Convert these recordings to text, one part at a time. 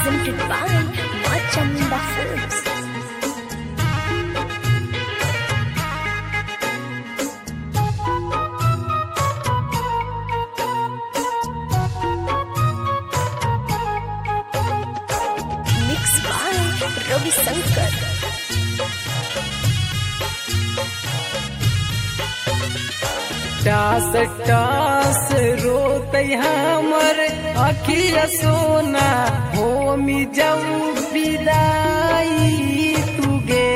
presented by Machanda Films. Mixed by Ravi Shankar. टास टास रोते हमर अखिया सोना होमी जाऊ विदाई तुगे।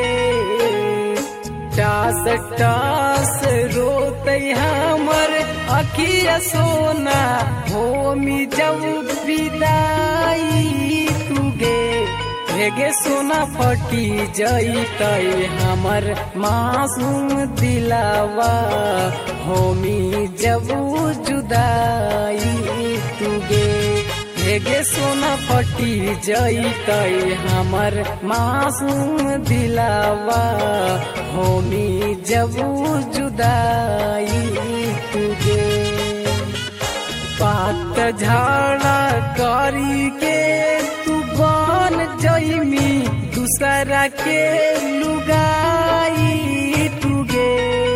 टास टास रोते हमर अखिया सोना होमी जाऊ विदाई तुगे। हेगे सोना फटी जईतै हमर मासूम दिलावा होमी जबू जुदाई तुगे। हेगे सोना फटी जईतै हमर मासूम दिलावा होमी जबू जुदाई तुगे। पात झाड़ा करी के तू बन जईमी दूसरा के लुगाई तुगे।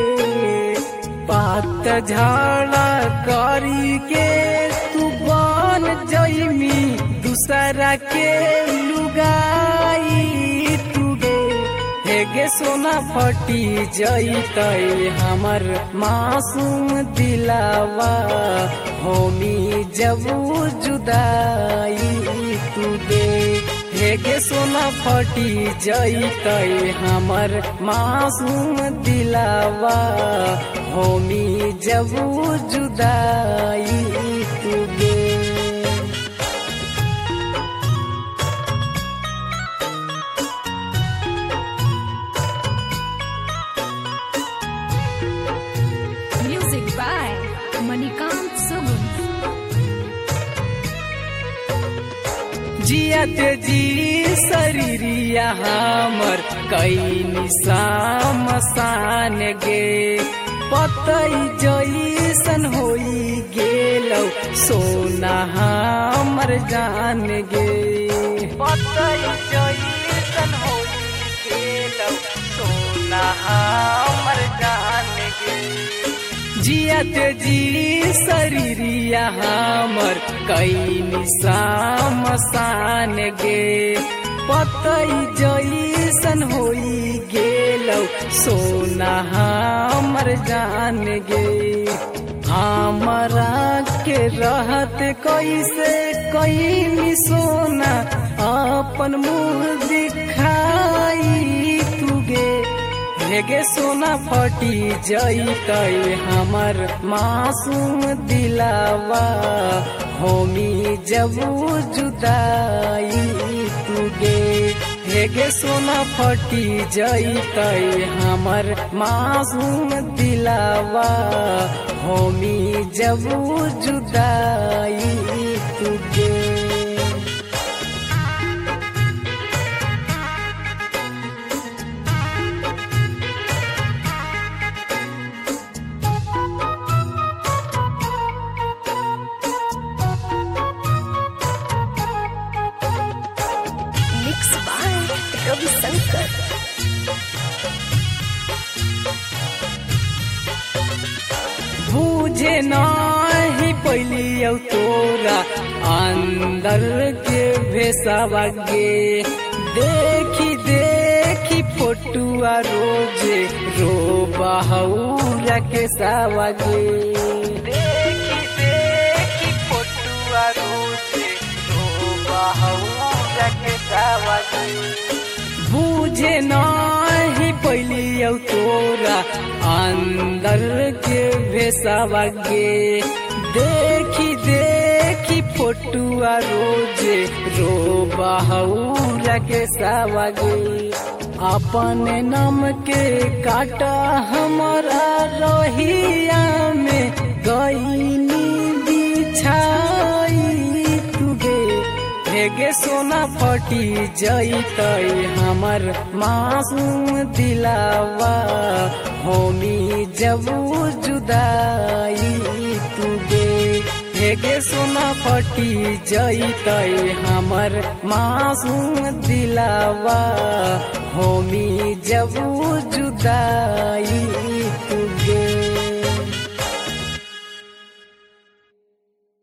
पात झाड़ा करी के तू बन जईमी दूसरा के लुगाई तुगे। हेगे सोना फटी जईतै हमर मासूम दिलावा होमी जबू जुदाई तुगे। हेगे सोना फटी जईतै हमर मासूम दिलावा होमी जबू जुदाई तुगे। Music by Manikant Sugun. जियत जी शरीरिया हमर कई सामसान गे। पतई जईसन होई गेलौ सोना हमर जान गे। पतई जईसन होई गेलौ सोना हमर जान गे। जियत जी शरीरिया हमर कई सामसान गे। पतई जईसन होई गेलौ सोना हमर जान गे। हमरा के रहत कैसे कई सोना अपन मुँह दिखाई तुगे। हेगे सोना फटी जईतै हमर मासूम दिलावा होमी जबू जुदाई तुगे। हेगे सोना फटी जईतै हमर मासूम दिलावा होमी जबू जुदाई तुगे। Mixed by Ravi Shankar. बूझे नाही पहलियो तोरा अंदर के भेसावा गे। देखी देखी फोटुआ रोजे रो बहुरा के सावा गे। देखी देखी फोटुआ रोजे रो बहुरा के सावा गे। बूझे नाही पहलियो तोरा अंदर के भेसावा गे। देखी देखी फोटुआ रोजे रो बहुरा के सावा गे। अपन नाम के काटा हमारा रहिया में गईनी बिछाई तुगे। हेगे सोना फटी जईतै हमर मासूम दिलावा होमी जबू जुदाई तुगे। हेगे सोना फटी जैतै हमर मासूम दिलावा होमी जब जुदाई